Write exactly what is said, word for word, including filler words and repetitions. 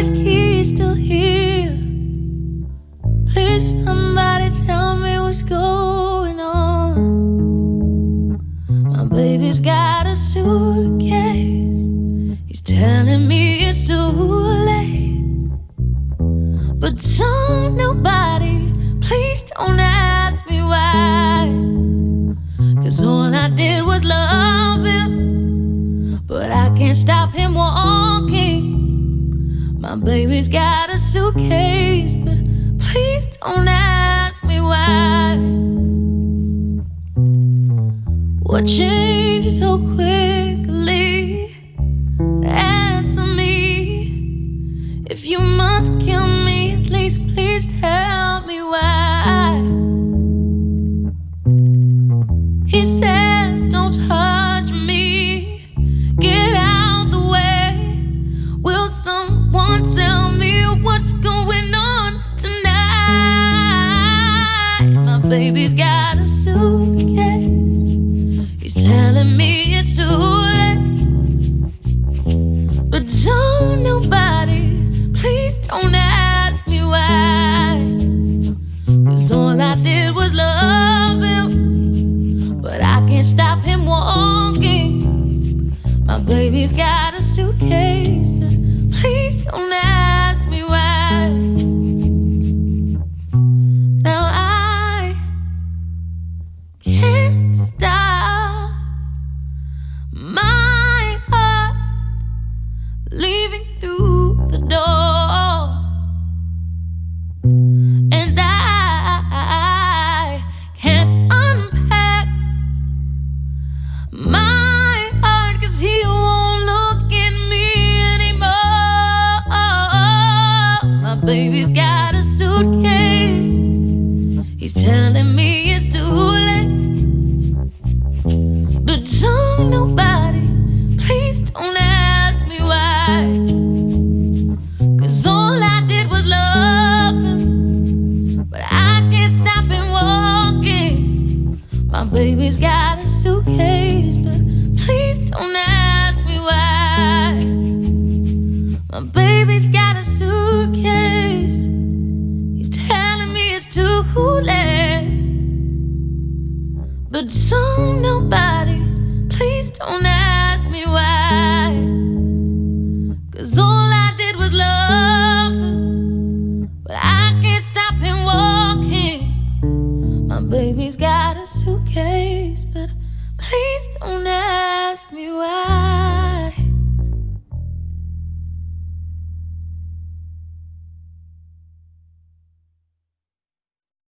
his keys still here? Please, somebody tell me what's going on. My baby's got a suitcase. He's telling me it's too late. But don't nobody, please don't ask me why. Cause all I did was love him, but I can't stop him walking. My baby's got a suitcase, but please don't ask me why. What changed so quickly? Answer me. If you must kill me, at least please tell me why. He says don't touch me, get out the way. Will someone tell me what's going on tonight? My baby's got a suitcase. He's telling me it's too late. But don't nobody, please don't ask me why. Cause all I did was love him, but I can't stop him walking. My baby's got a suitcase, but please don't ask me why. Now I can't stop my heart leaving through the door, and I can't unpack my heart, cause he won't look at me anymore. My baby's got a suitcase. He's telling me it's too late. But don't nobody, please don't ask me why. Cause all I did was love him, but I can't stop him walking. My baby's got a suitcase, but please don't ask me why. My baby's got a suitcase. He's telling me it's too late. But don't nobody, please don't ask me why. Cause all I did was love him, but I can't stop him walking. My baby's got a suitcase, but please don't ask me why.